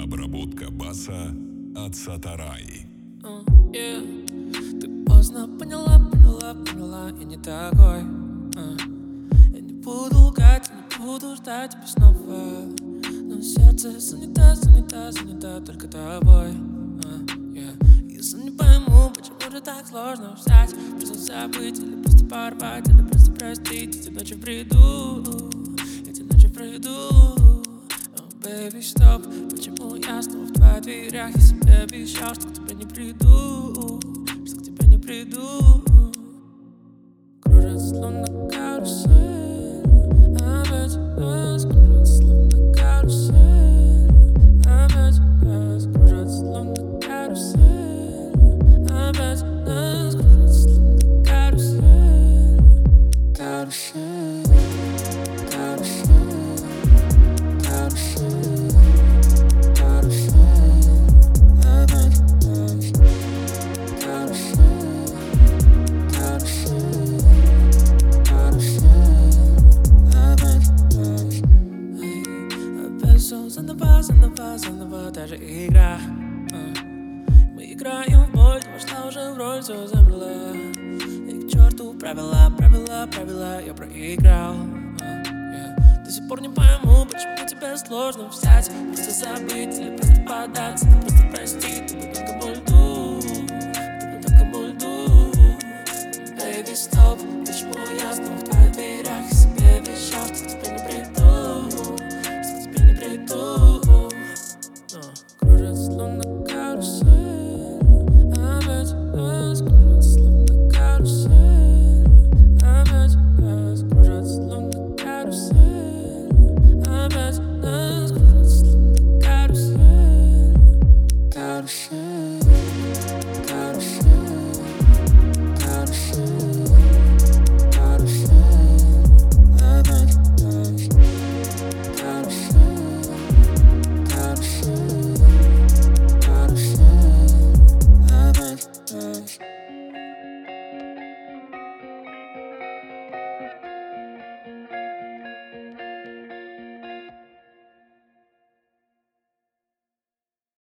Обработка баса от Сатарай. Ты поздно поняла, я не такой. Я не буду лгать, я не буду ждать тебя снова. Но сердце занято только тобой. Если не пойму, почему же так сложно взять, просто забыть, или просто порвать, или просто простить. Эти ночи в бреду, эти ночи в бреду. Baby, стоп, почему я снова в твоих дверях? Я себе обещал, что к тебе не приду, что к тебе не приду. Кружится словно карусель, опять раз, кружится словно карусель, опять раз, кружится словно карусель, опять раз, кружится словно карусель, карусель, карусель. Заново даже игра. Мы играем в бой, вошла уже в роль, все замерла. И к черту правила, я проиграл. До сих пор не пойму, почему тебе сложно взять, просто забыть или просто податься, или просто простить. Ты бы только боль льду, ты бы только боль льду. Baby, стоп, почему я снова в твоих дверях?